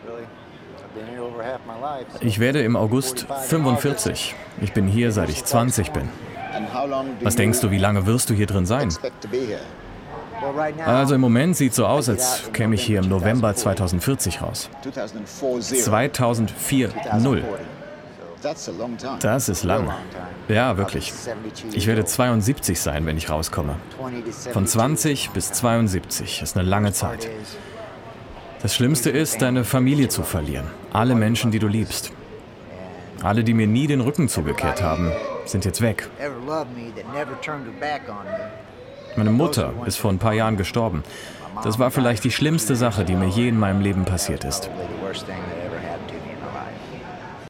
Ich werde im August 45. Ich bin hier, seit ich 20 bin. Was denkst du, wie lange wirst du hier drin sein? Also im Moment sieht so aus, als käme ich hier im November 2040 raus. 2040. Das ist lang. Ja, wirklich. Ich werde 72 sein, wenn ich rauskomme. Von 20 bis 72 ist eine lange Zeit. Das Schlimmste ist, deine Familie zu verlieren. Alle Menschen, die du liebst. Alle, die mir nie den Rücken zugekehrt haben, sind jetzt weg. Meine Mutter ist vor ein paar Jahren gestorben. Das war vielleicht die schlimmste Sache, die mir je in meinem Leben passiert ist.